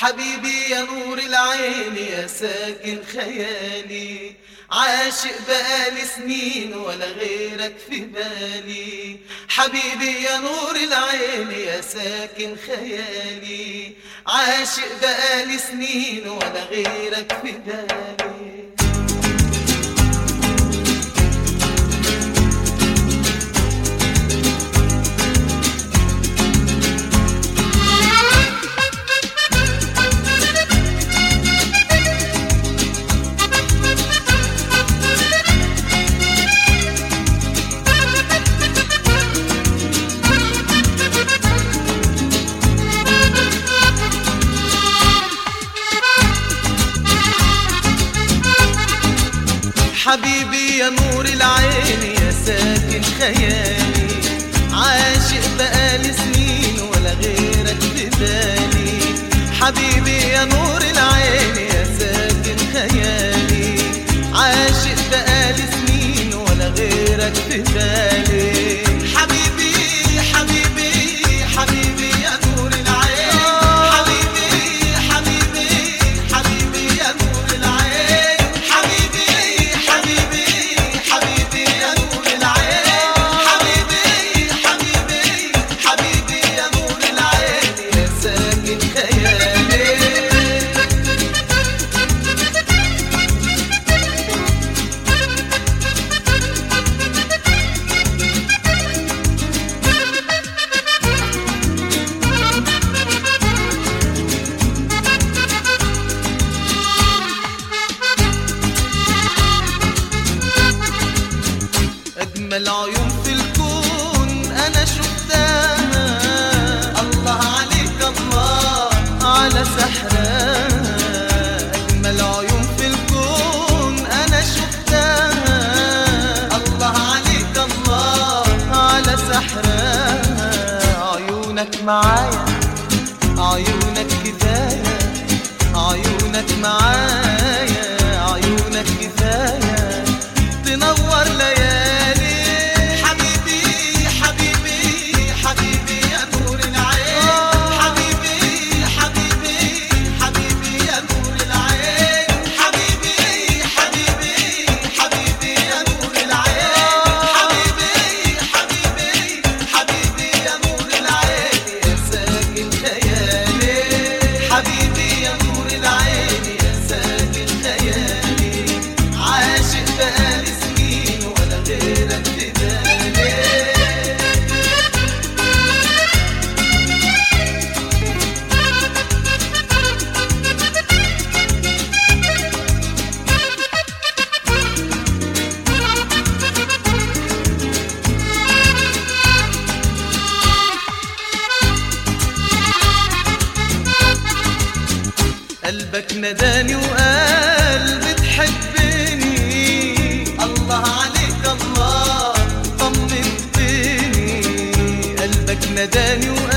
حبيبي يا نور العين يا ساكن خيالي، عاشق بقالي سنين ولا غيرك في بالي. حبيبي يا نور العين يا ساكن خيالي، عاشق بقالي سنين ولا غيرك في بالي. حبيبي يا نور العين يا ساكن خيالي، عاشق بقالي سنين ولا غيرك في بالي. حبيبي يا نور العين يا ساكن خيالي، عاشق بقالي سنين ولا غيرك في بالي. حبيبي حبيبي حبيبي يا نور العين، حبيبي حبيبي حبيبي يا نور العين، حبيبي حبيبي حبيبي يا نور العين، حبيبي حبيبي حبيبي يا نور العين يا ساكن خيالي. أجمل عيون في الكون أنا شفتها، الله عليك الله على سحرها. أجمل عيون في الكون أنا شفتها، الله عليك الله على سحرها. عيونك معايا عيونك كفاية، عيونك معايا عيونك كفاية تنور ليالي. حبيبي حبيبي حبيبي يا نور العين، حبيبي حبيبي حبيبي يا نور العين، حبيبي حبيبي حبيبي يا نور العين، حبيبي حبيبي حبيبي يا نور العين يا ساكن خيالي. حبيبي يا نور العين يا ساكن خيالي، عاشق بقالي سنين ولا غيرك في بالي. قلبك نداني وقال بتحبني، الله عليك الله طمنتني. قلبك نداني وقال